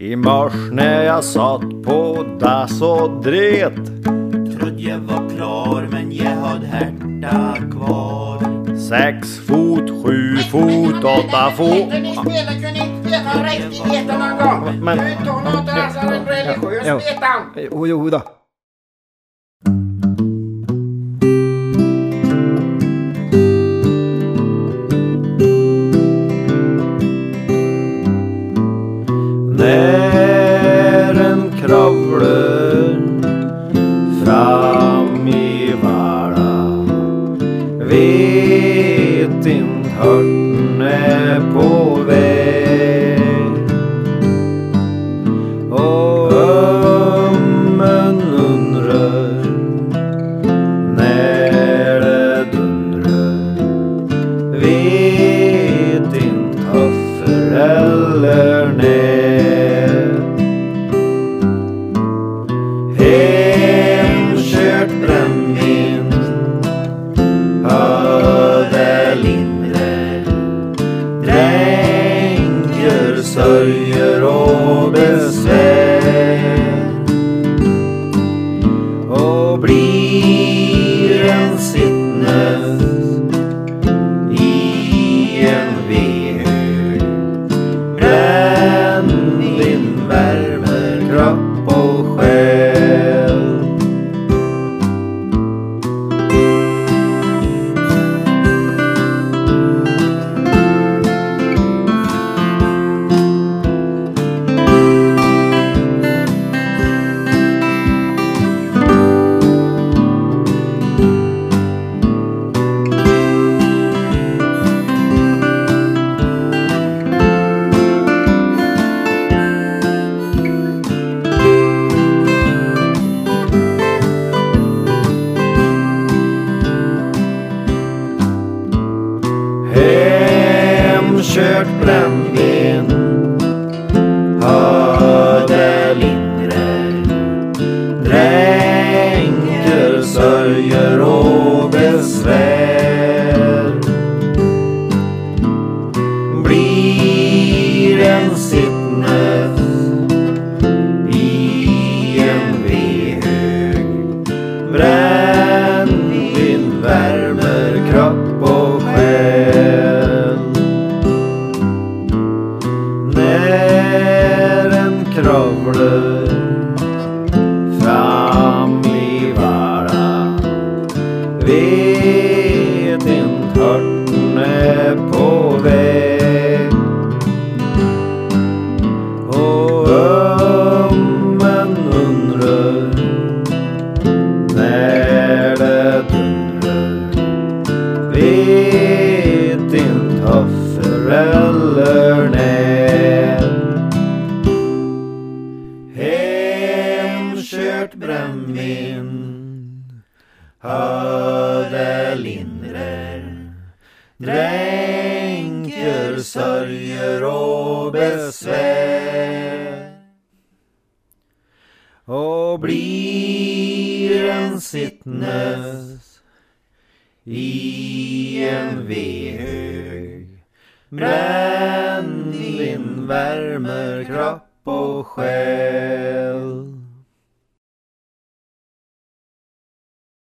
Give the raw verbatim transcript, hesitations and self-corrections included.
I mars när jag satt på dass och dret, trodde jag var klar men jag hade härta kvar. Sex fot, sju fot, åtta fot. Ni spelar, kunde inte spela någon riktig veta någon gång. Men- Nu tar något alltså en religiös Ja. vetan. Jo, jo då. När en kravler fram i världen, vet inte hörn är på väg. Och ömmen undrar när det dundrar, vet inte huffer eller när. Hemkört brännvin, öde lindre, dränker, sörjer och besvär. Och blir en sittnes i en vedhög, brännvin värmer kropp och själ. Hemkört brännvin, öde lindre, dränker, sörjer och besvär. Blir en sittnes i en vedhög, brännvin värmer kropp och själ. När en kravler fram i världen, vet inte hörn är på väg. Och ömmen undrar när det dundrar, vet inte huffer eller när. Hemkört brännvin, öde lindrer, dränker, sörjer och besvär. Och blir en sittnes i en vedhög, brännvin värmer kropp och själ.